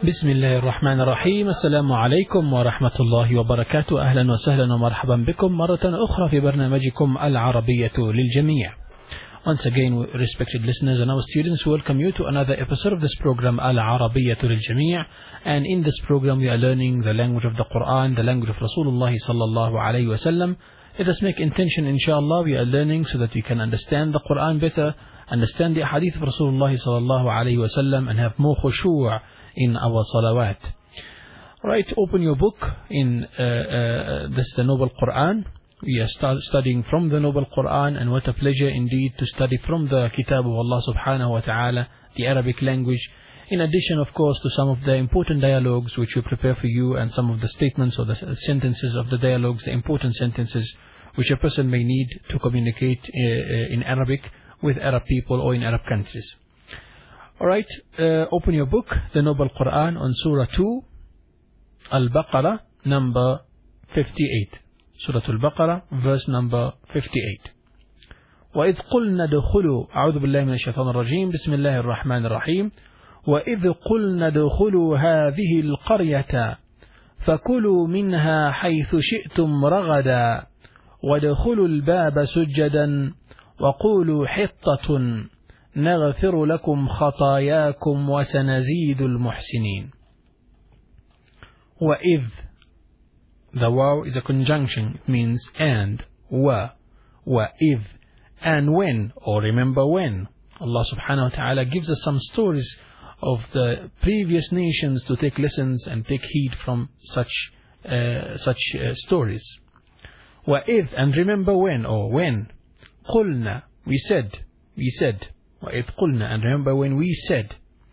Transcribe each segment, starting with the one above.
بسم الله الرحمن الرحيم. السلام عليكم ورحمة الله وبركاته. أهلا وسهلا ومرحبا بكم مرة أخرى في برنامجكم العربية للجميع. Once again, respected listeners and our students, welcome you to another episode of this program, Al-Arabiyyatu lil-Jami'. And in this program, we are learning the language of the Quran, the language of Rasulullah sallallahu alayhi wa sallam. Let us make intention, inshallah, we are learning so that we can understand the Quran better, understand the hadith of Rasulullah sallallahu alayhi wa sallam, and have more khushu' in our salawat. Right, open your book in the Noble Quran. We are studying from the Noble Quran, and what a pleasure indeed to study from the Kitab of Allah subhanahu wa ta'ala, the Arabic language, in addition of course to some of the important dialogues which we prepare for you, and some of the statements or the sentences of the dialogues, the important sentences which a person may need to communicate in Arabic with Arab people or in Arab countries. Alright, open your book, the Noble Quran, on Surah 2, Al-Baqarah, number 58. Surah Al-Baqarah, verse number 58. وَإِذْ قُلْنَا دُخُلُوا أعوذ بالله من الشيطان الرجيم بسم الله الرحمن الرحيم وَإِذْ قُلْنَا دُخُلُوا هَذِهِ الْقَرْيَةَ فَكُلُوا مِنْهَا حَيْثُ شِئْتُمْ رَغَدًا وَادْخُلُوا الْبَابَ سُجَّدًا وَقُولُوا حِطَّةٌ نغفر لكم خطاياكم وسنزيد المحسنين. وَإِذْ, the waw is a conjunction, it means and, وَإِذْ, and when, or remember when. Allah subhanahu wa ta'ala gives us some stories of the previous nations to take lessons and take heed from such stories. وَإِذْ, and remember when, or when. قُلْنَا, we said. وَإِذْ قُلْنَا, and remember when we said.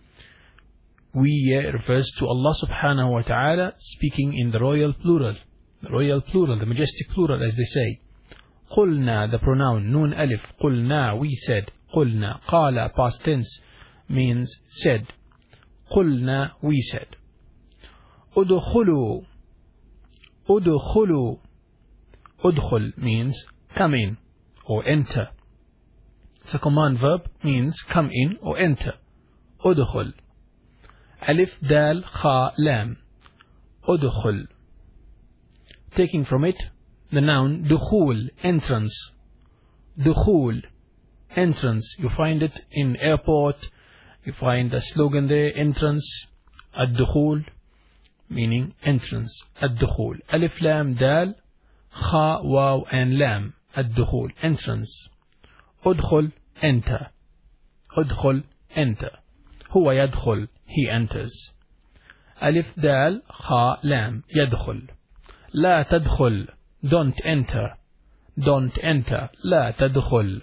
We refers to Allah subhanahu wa ta'ala speaking in the royal plural, the majestic plural as they say. قُلْنَا, the pronoun, nun alif, قُلْنَا, we said. قُلْنَا, قَالَ, past tense, means said. قُلْنَا, we said. أُدْخُلُوا, أُدْخُل means come in or enter. It's a command verb, means come in or enter. أدخل. Alif, dal, kha, lam. أدخل. Taking from it the noun دخول, entrance. دخول, entrance. You find it in airport. You find a slogan there, entrance. الدخول, meaning entrance. الدخول. Alif, lam, dal, kha, waw, and lam. الدخول, entrance. أدخل, enter. أدخل, enter. هو يدخل, he enters. ألف دال خاء لام, يدخل. لا تدخل, don't enter. Don't enter, لا تدخل.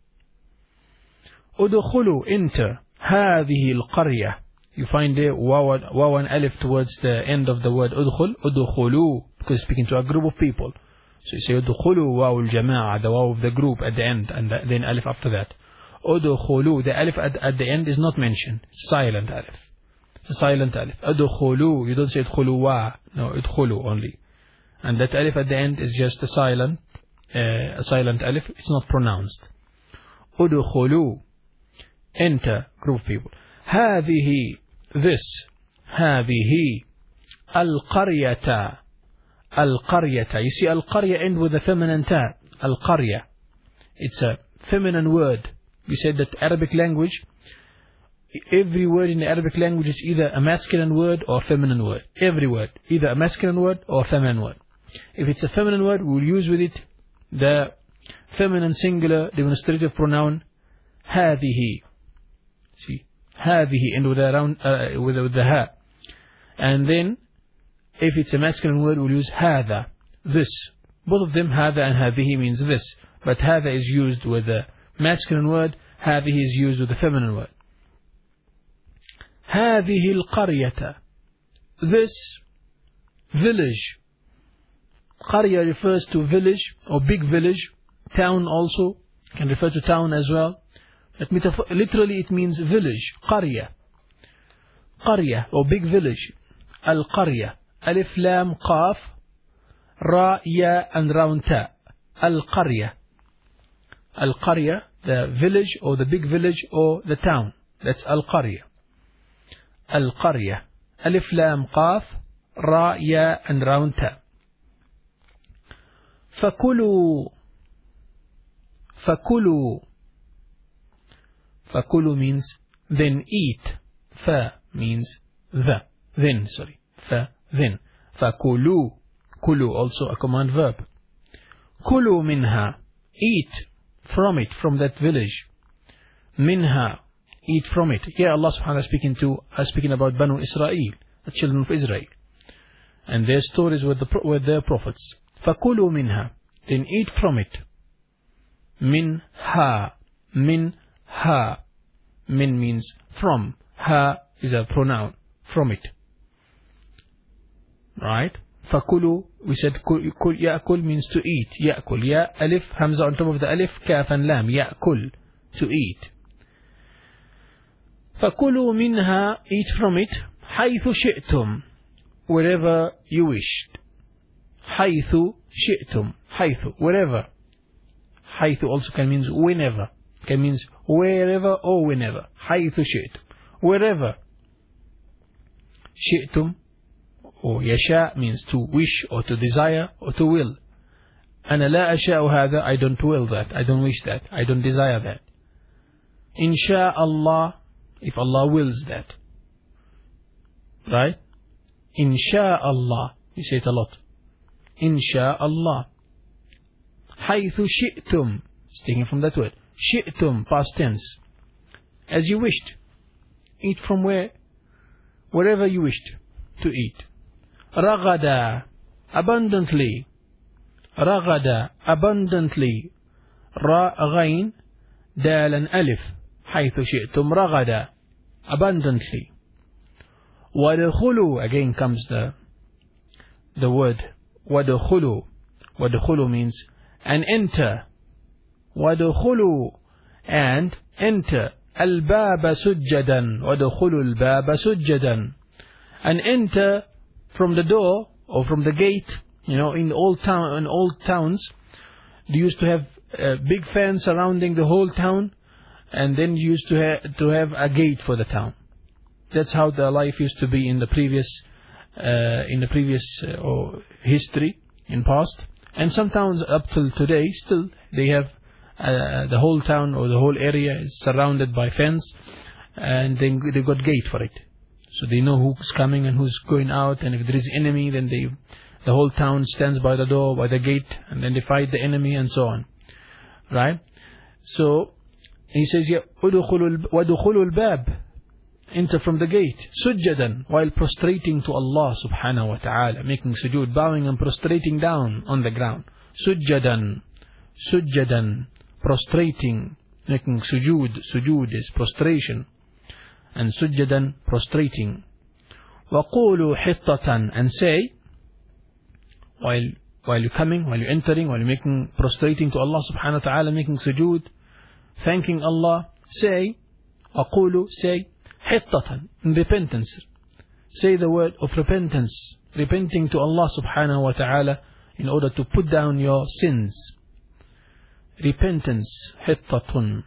أدخلوا, enter. هذه القرية. You find the waw and alif towards the end of the word أدخل. أدخلوا, because speaking to a group of people. So you say أدخلوا واو الجماعة, the waw of the group at the end, and then alif after that. أدخلوا, the alif at the end is not mentioned. It's silent alif. It's a silent alif. أدخلوا, you don't say أدخلوا, no, أدخلوا only. And that alif at the end is just a silent alif. It's not pronounced. أدخلوا, enter, group of people. هذه, this. هذه القرية. Al-Qaryata. You see, Al-Qarya end with a feminine ta. Al-Qarya. It's a feminine word. We said that Arabic language, every word in the Arabic language is either a masculine word or a feminine word. Every word. Either a masculine word or a feminine word. If it's a feminine word, we'll use with it the feminine singular demonstrative pronoun هذه. See? هذه end with the ha. And then if it's a masculine word, we'll use هذا, this. Both of them, هذا and هذه, means this. But هذا is used with the masculine word, هذه is used with the feminine word. هذه القرية. This village. قرية refers to village or big village. Town also can refer to town as well. But literally it means village. قرية. قرية or big village. القرية. Alif, lam, qaf, ra, ya, and round ta. Al-Qarya. Al-Qarya, the village or the big village or the town. That's Al-Qarya. Al-Qarya. Alif Lam Qaf, Ra, Ya and round Ta. فَكُلُوا. فَكُلُوا. فَكُلُوا means then eat. Fa means the. Then, sorry. Fa, then. فَكُلُوا. Kulu also a command verb. Kulu minha. Eat from it, from that village. Minha. Eat from it. Here Allah subhanahu wa ta'ala speaking about Banu Israel, the children of Israel, and their stories with their prophets. فَكُلُوا مِنْهَا. Then eat from it. Minha. Minha. Min means from. Ha is a pronoun. From it. Right? فَكُلُوا. We said يَأْكُل means to eat. يَأْكُل. Ya, alif, hamza on top of the alif, kaf and lam. يَأْكُل. To eat. فَكُلُوا مِنْهَا. Eat from it. حَيْثُ شِئْتُمْ. Wherever you wished. حَيْثُ شِئْتُمْ. حَيْثُ. Wherever. حَيْثُ also can mean whenever. Can means wherever or whenever. حَيْثُ شِئْتُمْ. Wherever. شِئْتُمْ or يشاء means to wish or to desire or to will. أنا لا أشاء هذا. I don't will that. I don't wish that. I don't desire that. إن شاء الله. If Allah wills that. Right? إن شاء الله. You say it a lot. إن شاء الله. حيث شئتم. It's taken from that word. شئتم, past tense. As you wished. Eat from where? Wherever you wished to eat. رغدا. Abundantly. رغدا. Abundantly. را غين دالا ألف. حيث شئتم رغدا. Abundantly. وَدَخُلُوا. Again comes the word وَدَخُلُوا. وَدَخُلُوا means and enter. وَدَخُلُوا and enter. الْبَابَ سُجَّدًا. وَدَخُلُوا الْبَابَ سُجَّدًا. And enter from the door or from the gate. You know, in old towns, they used to have a big fence surrounding the whole town, and then used to have a gate for the town. That's how the life used to be in the previous history in past. And some towns up till today still they have the whole town or the whole area is surrounded by fence, and then they got gate for it, so they know who's coming and who's going out. And if there is enemy, then the whole town stands by the door, by the gate, and then they fight the enemy and so on. Right? So he says, وَدُخُلُوا الْبَابِ. Enter from the gate. Sujjadan, while prostrating to Allah subhanahu wa ta'ala, making sujood, bowing and prostrating down on the ground. Sujjadan. Sujjadan. Prostrating, making sujood. Sujood is prostration. And sujjadan, prostrating. وَقُولُوا حِطَّةً. And say, while you're coming, while you're entering, while you're making prostrating to Allah subhanahu wa ta'ala, making sujood, thanking Allah, say, أقول, say, حِطَّةً, in repentance. Say the word of repentance, repenting to Allah subhanahu wa ta'ala in order to put down your sins. Repentance, حِطَّةٌ.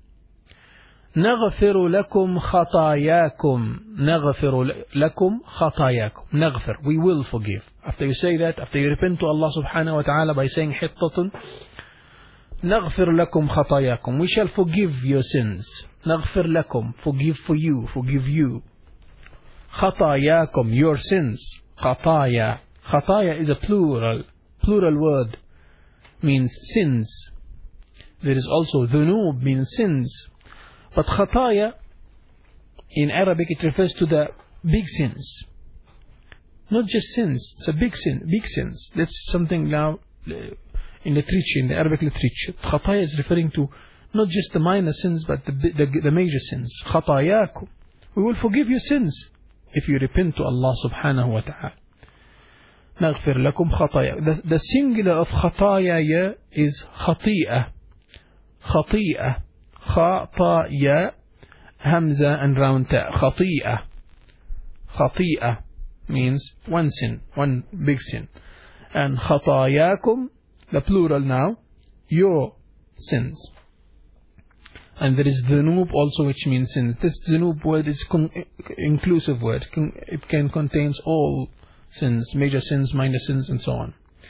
نغفر لكم خطاياكم. نغفر لكم خطاياكم. نغفر, we will forgive. After you say that, after you repent to Allah subhanahu wa ta'ala by saying حِطَّةٌ, نغفر لكم خطاياكم, we shall forgive your sins. نغفر لكم, forgive for you, forgive you. خطاياكم, your sins. خطايا. خطايا is a plural word, means sins. There is also ذنوب, means sins. But khataya, in Arabic, it refers to the big sins. Not just sins, it's a big sin, big sins. That's something now in literature, in the Arabic literature. Khataya is referring to not just the minor sins, but the major sins. Khatayakum. We will forgive your sins if you repent to Allah subhanahu wa ta'ala. نغفر لكم خطايا. The singular of khataya is khati'ah. Khati'ah. خطايا, hamza and round ta. خطيئة. خطيئة means one sin, one big sin. And خطاياكم, the plural now, your sins. And there is dhunub also, which means sins. This dhunub word is inclusive word. It can contains all sins, major sins, minor sins, and so on.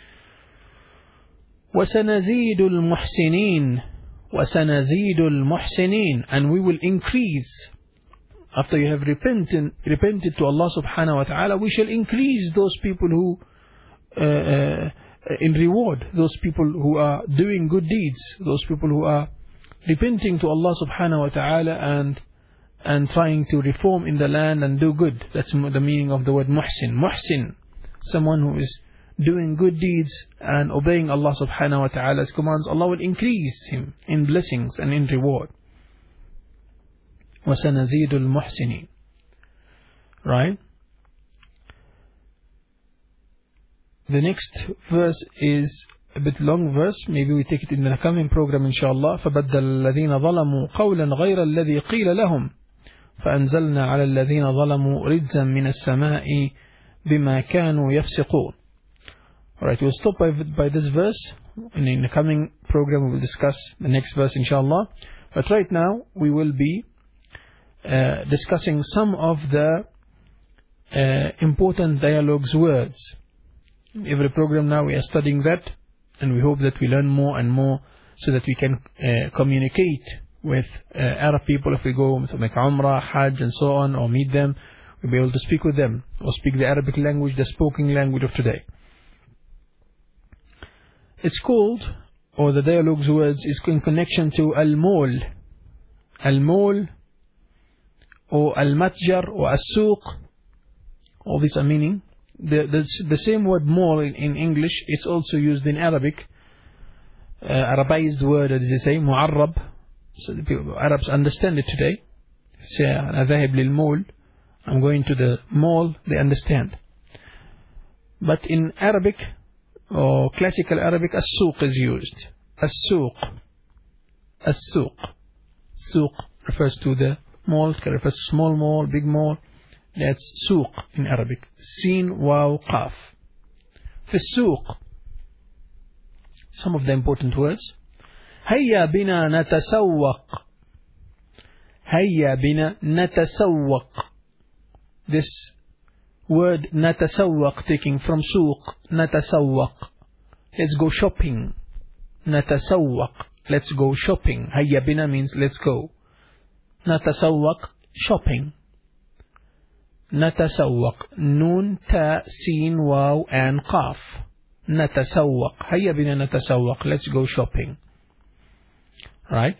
وَسَنَزِيدُ الْمُحْسِنِينَ وَسَنَزِيدُ الْمُحْسِنِينَ. And we will increase. After you have repented to Allah subhanahu wa ta'ala, we shall increase those people who in reward, those people who are doing good deeds, those people who are repenting to Allah subhanahu wa ta'ala and trying to reform in the land and do good. That's the meaning of the word muhsin. Muhsin, someone who is doing good deeds and obeying Allah subhanahu wa ta'ala's commands. Allah will increase him in blessings and in reward. وَسَنَزِيدُ الْمُحْسِنِينَ. Right? The next verse is a bit long verse. Maybe we take it in the coming program inshallah. فَبَدَّلَ الَّذِينَ ظَلَمُوا قَوْلًا غَيْرَ الَّذِي قِيلَ لَهُمْ فَأَنزَلْنَا عَلَى الَّذِينَ ظَلَمُوا رِجْزًا مِنَ السَّمَاءِ بِمَا كَانُوا يَفْسِقُونَ. Alright, we'll stop by this verse. And in the coming program we will discuss the next verse inshallah. But right now we will be discussing some of the important dialogues words. Every program now we are studying that, and we hope that we learn more and more so that we can communicate with Arab people. If we go to make Umrah, Hajj and so on, or meet them, we'll be able to speak with them or speak the Arabic language, the spoken language of today. It's called, or the dialogues words is in connection to Al-Mol, Al-Mol, or Al-Matjar, or As-Suq. All these are meaning. The same word mall in English, it's also used in Arabic. Arabized word, as they say, mu'arrab. So the people, Arabs understand it today. Say, أذهب للمول, I'm going to the mall, they understand. But in Arabic, or classical Arabic, as-suq is used. As-suq. As-suq. Suq refers to the mall, it refers to small mall, big mall. That's suq in Arabic. Sin, waw, qaf. في السوق. Some of the important words. هيا بنا نتسوق. هيا بنا نتسوق. This word نتسوق taking from suq. نتسوق. Let's go shopping. نتسوق. Let's go shopping. هيا بنا means let's go. نتسوق, shopping. نتسوق. نون, تا, سين, واو, and قاف. نتسوق. هيا بنا نتسوق. Let's go shopping. Right?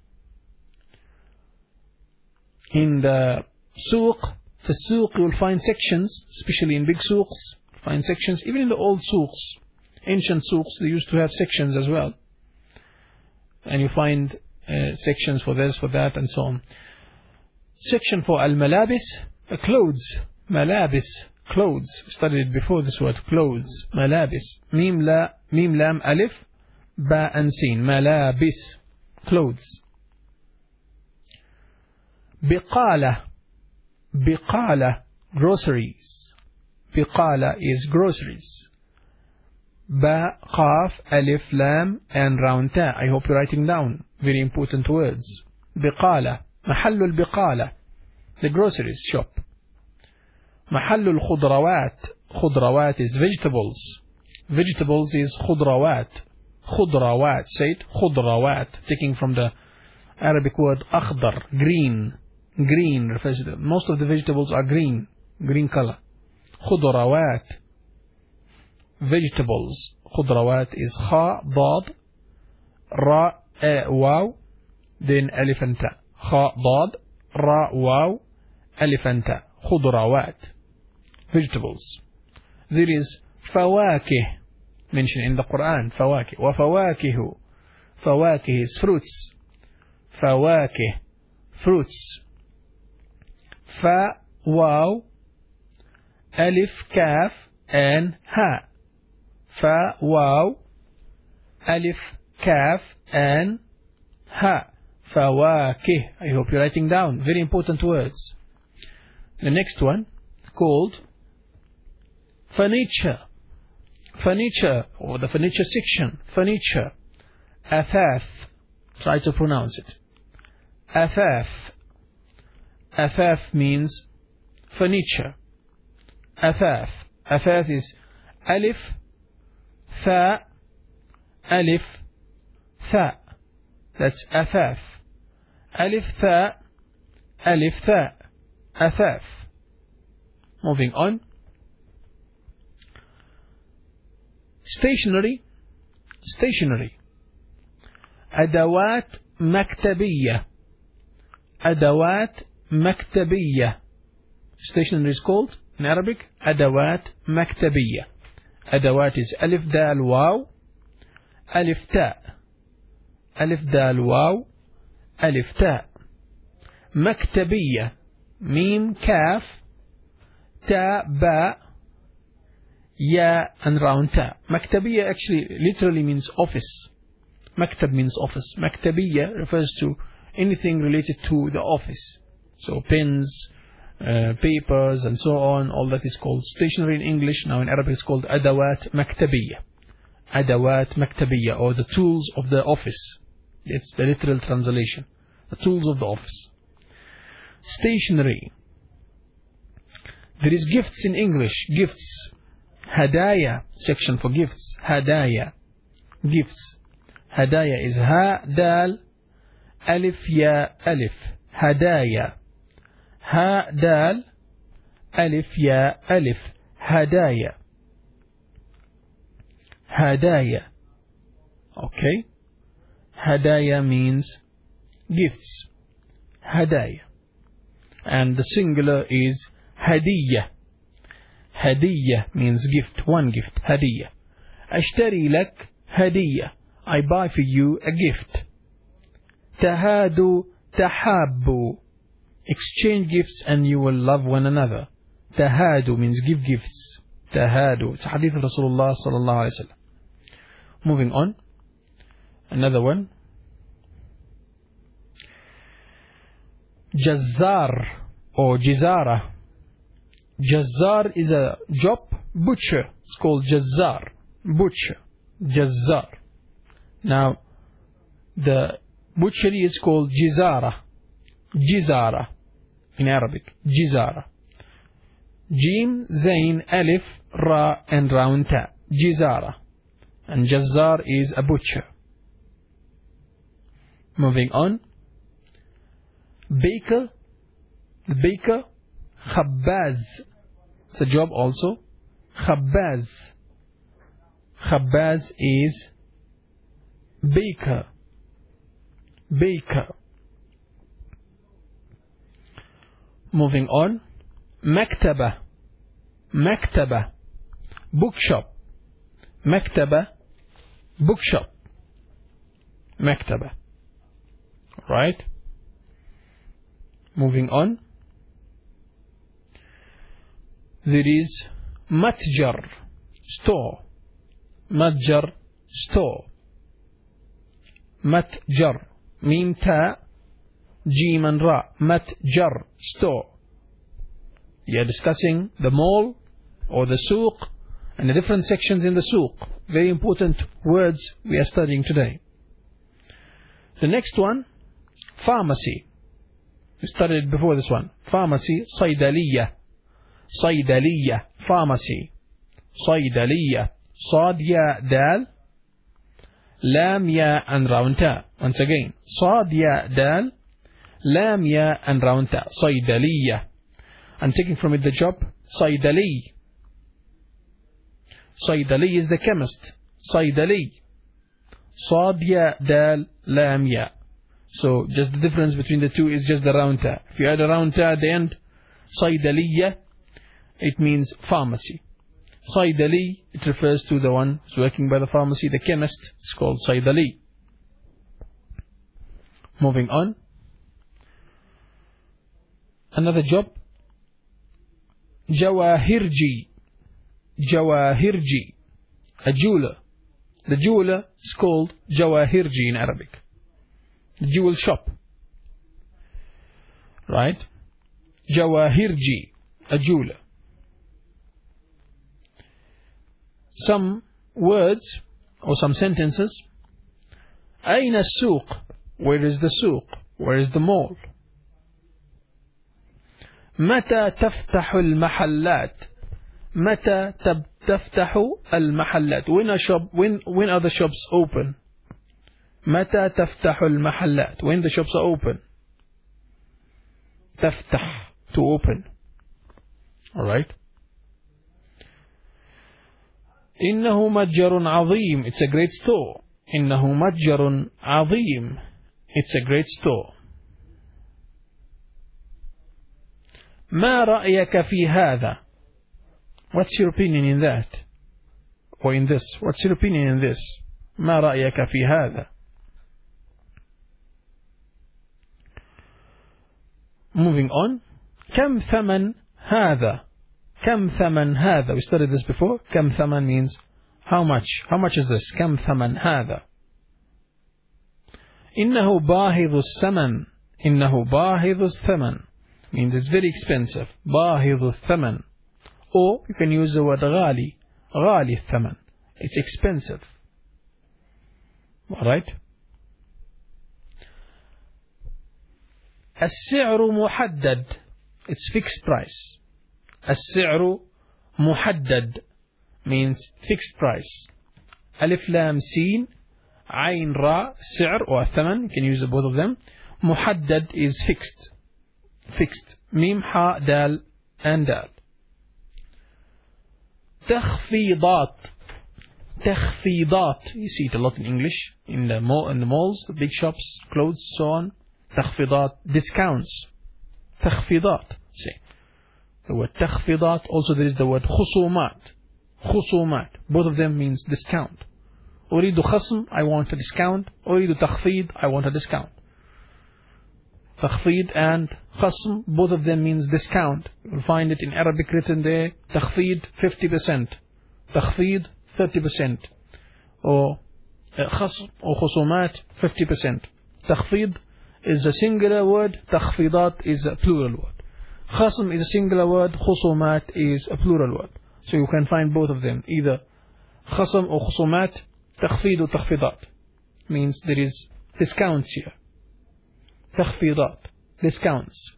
In the suq, في السوق you'll find sections, especially in big suqs, find sections. Even in the old suqs, ancient suqs, they used to have sections as well. And you find sections for this, for that, and so on. Section for al-malabis, clothes. Malabis, clothes. We studied before this word, clothes. Malabis. Mim lam alif, ba and sin. Malabis, clothes. Biqala. Biqala, groceries. Biqala is groceries. Ba, qaf, alif, lam, and round ta. I hope you're writing down. Very important words. Biqala. Mahallul biqala. The groceries shop. Mahallul khudrawat. Khudrawat is vegetables. Vegetables is khudrawat. Khudrawat. Say it. Khudrawat. Taking from the Arabic word akhdar. Green. Green refers to most of the vegetables are green. Green color. Khudrawat. Vegetables. Khudrawat is kha, dad, ra, waw, then alif and ta. Kha, dad, ra, waw, alif and ta. Khudrawat. Vegetables. There is fawakih, mentioned in the Quran. Fawakih. Wa fawakihu. Fawakih is fruits. Fawakih. Fruits. Fa, waw, alif, kaf, and ha. Fa, waw, alif, kaf, and ha. Fawakih. I hope you're writing down. Very important words. The next one called furniture. Furniture, or the furniture section. Furniture. Athath. Try to pronounce it. أثاث. أثاث means furniture. أثاث. أثاث is ألف ثاء ألف ثاء. That's أثاث. ألف ثاء ألف ثاء. أثاث. Moving on. Stationery. Stationery. أدوات مكتبية. أدوات مكتبية. Stationery is called in Arabic أدوات مكتبية. أدوات is ألف دال واو ألف تاء. ألف دال واو ألف تاء. مكتبية ميم كاف تاء باء ya and round ta. Maktabiyya actually literally means office. Maktab means office. Maktabiyya refers to anything related to the office. So pens, papers and so on, all that is called stationery in English. Now in Arabic it's called adawat maktabiyya. Adawat maktabiyya, or the tools of the office. It's the literal translation. The tools of the office. Stationery. There is gifts in English. Gifts. Hadaya, section for gifts. Hadaya, gifts. Hadaya is ha dal alif ya alif. Hadaya. Ha dal alif ya alif. Hadaya. Hadaya. Okay. Hadaya means gifts. Hadaya. And the singular is hadiyya. Hadiyya means gift, one gift. Hadiyya. Ashtari lak hadiyya. I buy for you a gift. Tahadu tahabbu. Exchange gifts and you will love one another. Tahadu means give gifts. Tahadu. It's a hadith of Rasulullah sallallahu alayhi wa sallam. Moving on. Another one. Jazzar or Jizara. Jazzar is a job. Butcher. It's called Jazzar. Butcher. Jazzar. Now, the butchery is called Jizara. Jizara. In Arabic. Jizara. Jim, Zain, Alif, Ra and round Ta. Jizara. And Jazzar is a butcher. Moving on. Baker. Baker. Khabbaz. It's a job also. Khabbaz. Khabbaz is baker. Baker. Moving on. Maktaba. Maktaba. Bookshop. Maktaba. Bookshop. Maktaba. Right? Moving on. There is matjar, store. Matjar, store. Matjar, mim ta, jim and ra. Matjar, store. We are discussing the mall or the souk and the different sections in the souk. Very important words we are studying today. The next one, pharmacy. We studied before this one. Pharmacy, saydaliyya. صيدلية. pharmacy. صيدلية. صاد يا دال لام يا and round ta. Once again. صاد يا دال لام يا and round ta. صيدلية. I'm taking from it the job. صيدلي. صيدلي is the chemist. صيدلي. صاد يا دال لام يا. So just the difference between the two is just the round ta. If you add a round ta at the end, صيدلية, it means pharmacy. Saydali, it refers to the one who's working by the pharmacy. The chemist is called Saydali. Moving on. Another job. Jawahirji. Jawahirji. A jeweler. The jeweler is called Jawahirji in Arabic. The jewel shop. Right? Jawahirji. A jeweler. Some words or some sentences. أين السوق? Where is the souk? Where is the mall? متى تفتح المحلات? متى تفتح المحلات? When are the shops open? متى تفتح المحلات? When the shops are open. تفتح, to open. Alright. إنه متجر عظيم. It's a great store. إنه متجر عظيم. It's a great store. ما رأيك في هذا? What's your opinion in that? Or in this? What's your opinion in this? ما رأيك في هذا? Moving on. كم ثمن هذا? كم ثمن هذا? We studied this before. كم ثمن means how much? How much is this? كم ثمن هذا? إنه باهظ الثمن. إنه باهظ الثمن means it's very expensive. باهظ الثمن. Or you can use the word غالي. غالي الثمن. It's expensive. Alright. السعر محدد. It's fixed price. السعر محدد means fixed price. ألف لام سين عين راء سعر or ثمن. You can use both of them. محدد is fixed. Fixed. ميم حاء دال and دال. تخفيضات. تخفيضات. You see it a lot in English. In the malls, the big shops, clothes, so on. تخفيضات. Discounts. تخفيضات. See. The word تخفيضات. Also there is the word خصومات. خصومات. Both of them means discount. أريد خصم. I want a discount. أريد تخفيض. I want a discount. تخفيض and خصم, both of them means discount. You will find it in Arabic written there. تخفيض 50%. تخفيض 30%. Or خصم or خصومات 50%. تخفيض is a singular word. تخفيضات is a plural word. خصم is a singular word. خصومات is a plural word. So you can find both of them. Either خصم or خصومات. تخفيض or تخفيضات means there is discounts here. تخفيضات. Discounts.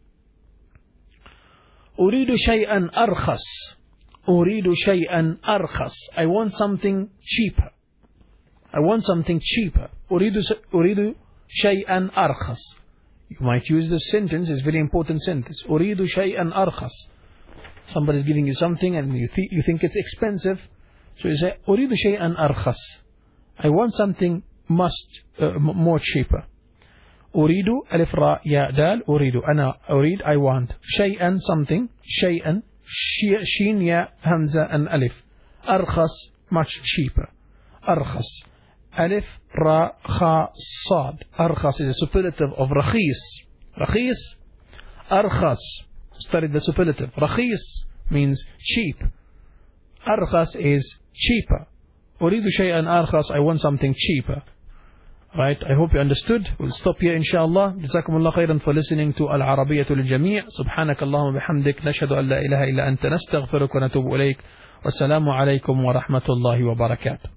أريد شيئا أرخص. أريد شيئا أرخص. I want something cheaper. I want something cheaper. أريد شيئا أرخص. You might use this sentence. It's a very important sentence. أريد شيئا أرخص. Somebody is giving you something and you think it's expensive. So you say أريد شيئا أرخص. I want something more cheaper. أريد ألف راء ياء دال. أريد أنا أريد I want شيئا something شيئا شين ياء همزة and ألف. أرخص much cheaper. أرخص ألف راء خاء صاد. أرخص is a superlative of رخيص. رخيص أرخص. Study the superlative. رخيص means cheap. أرخص is cheaper. أريد شيئا أرخص. I want something cheaper. Right, I hope you understood. We'll stop here inshallah. جزاكم الله خيرا for listening to العربية للجميع. سبحانك اللهم وبحمدك نشهد أن لا إله إلا أنت نستغفرك ونتوب إليك. والسلام عليكم ورحمة الله وبركاته.